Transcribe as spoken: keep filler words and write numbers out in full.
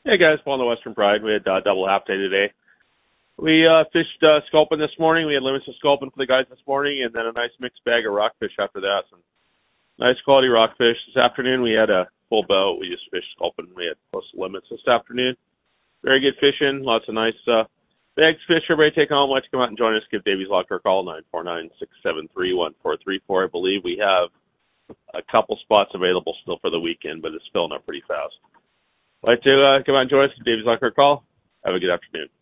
Hey guys, Paul in the Western Pride. We had uh, double half day today. We uh, fished uh, sculpin this morning. We had limits of sculpin for the guys this morning, and then a nice mixed bag of rockfish after that. Some nice quality rockfish. This afternoon we had a full boat. We just fished sculpin. We had close to limits this afternoon. Very good fishing. Lots of nice uh, bags to fish. Everybody take home. Let's come out and join us. Give Davies Locker a call, nine four nine, six seven three, one four three four. I believe we have a couple spots available still for the weekend, but it's filling up pretty fast. Like to uh, come out and join us. Davies Locker a call. Have a good afternoon.